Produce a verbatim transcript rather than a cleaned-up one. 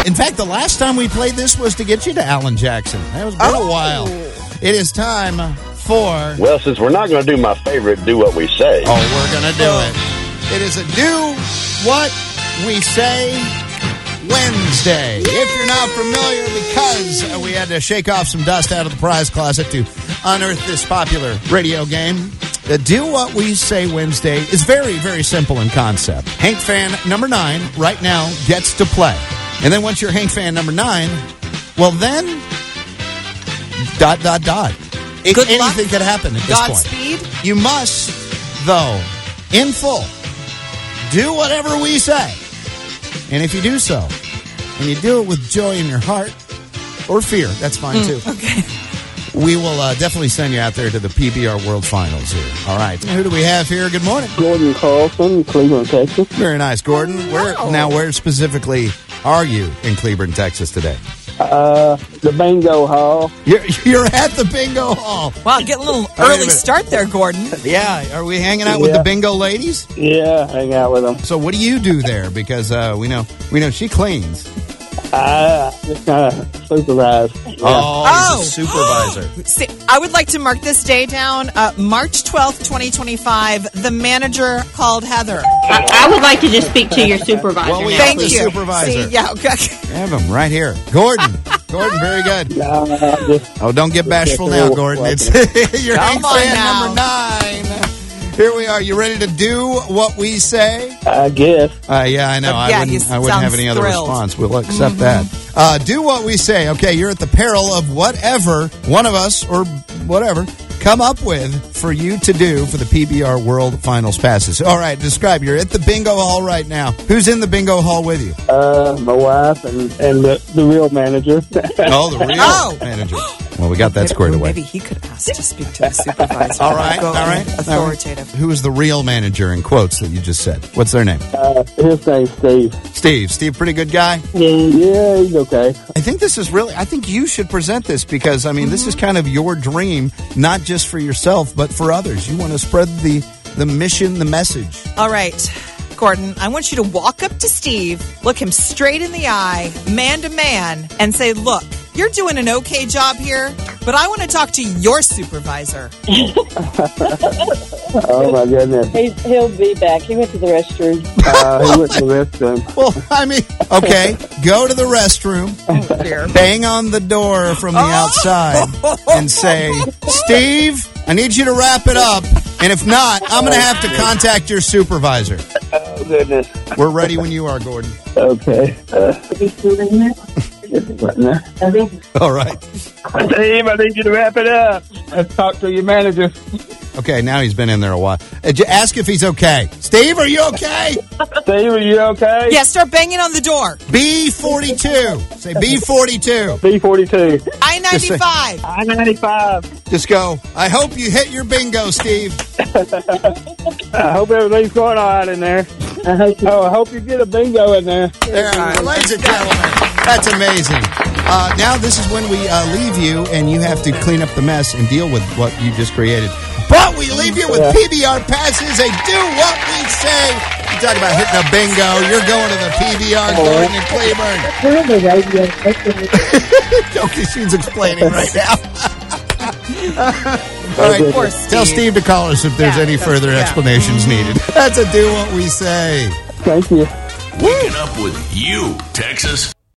In fact, the last time we played this was to get you to Alan Jackson. That was been oh. a while. It is time for... Well, since we're not going to do my favorite, Do What We Say. Oh, we're going to do it. It is a Do What We Say Wednesday. Yay! If you're not familiar, because we had to shake off some dust out of the prize closet to unearth this popular radio game, the Do What We Say Wednesday is very, very simple in concept. Hank fan number nine right now gets to play. And then once you're Hank fan number nine, well then, dot, dot, dot. It, Good anything luck. could happen at this Godspeed. point. You must, though, in full, do whatever we say. And if you do so, and you do it with joy in your heart, or fear, that's fine Mm, too. Okay. We will uh, definitely send you out there to the P B R World Finals here. All right. Who do we have here? Good morning. Gordon Carlson, Cleveland, Texas. Very nice, Gordon. Where Wow. Now, where specifically are you in Cleveland, Texas today? Uh, the bingo hall. You're, you're at the bingo hall. Wow, getting a little wait a early minute. start there, Gordon. Yeah. Are we hanging out with Yeah. the bingo ladies? Yeah, hang out with them. So what do you do there? Because uh, we know we know she cleans. Uh, just kind of supervise. Yeah. Oh, he's a supervisor. See, I would like to mark this day down. Uh, March twelfth, twenty twenty-five. The manager called Heather. I, I would like to just speak to your supervisor. Well, we now. have Thank the you. supervisor. See, yeah, okay. I have him right here. Gordon. Gordon, very good. No, no, just, Oh, don't get bashful now, Gordon. It's you're Come Hank on fan now. number nine. Here we are. You ready to do what we say? I guess. Uh, yeah, I know. Uh, I yeah, wouldn't, he I wouldn't have sounds any other thrilled. response. We'll accept that. Uh, do what we say. Okay, you're at the peril of whatever one of us or whatever come up with for you to do for the P B R World Finals passes. All right, describe. You're at the bingo hall right now. Who's in the bingo hall with you? Uh, my wife and, and the, the real manager. Oh, the real Oh. manager. Well, we got that squared away. Maybe he could ask to speak to the supervisor. All right, Go all right. Authoritative. Who is the real manager in quotes that you just said? What's their name? uh, his name's Steve. Steve. Steve, pretty good guy. Yeah, he's okay. I think this is really, I think you should present this because, I mean, this is kind of your dream, not just for yourself, but for others. You want to spread the, the mission, the message. All right, Gordon, I want you to walk up to Steve, look him straight in the eye, man to man, and say, look, you're doing an okay job here, but I want to talk to your supervisor. Oh, my goodness. He, he'll be back. He went to the restroom. Uh, he went to the restroom. Well, I mean, okay, go to the restroom, bang on the door from the outside, and say, Steve, I need you to wrap it up. And if not, I'm going to have to contact your supervisor. Oh, goodness. We're ready when you are, Gordon. Okay. Uh, right there. All right. Steve, I need you to wrap it up. Let's talk to your manager. Okay, now he's been in there a while. Uh, j- ask if he's okay. Steve, are you okay? Steve, are you okay? Yeah, start banging on the door. B forty-two. Say B forty-two. B forty-two. I ninety-five. I ninety-five. Just go, I hope you hit your bingo, Steve. I hope everything's going all right in there. I hope, oh, I hope you get a bingo in there. There, ladies and gentlemen, that's amazing. Uh, now this is when we uh, leave you, and you have to clean up the mess and deal with what you just created. But we leave you with Yeah. P B R passes. They do what we say. You talk about hitting a bingo. You're going to the P B R Gordon and Cleburne. Jokie, she's explaining right now. All right, Poor Steve. tell Steve to call us if there's Yeah, any that's- further yeah. explanations needed. That's a do what we say. Thank you. Waking up with you, Texas.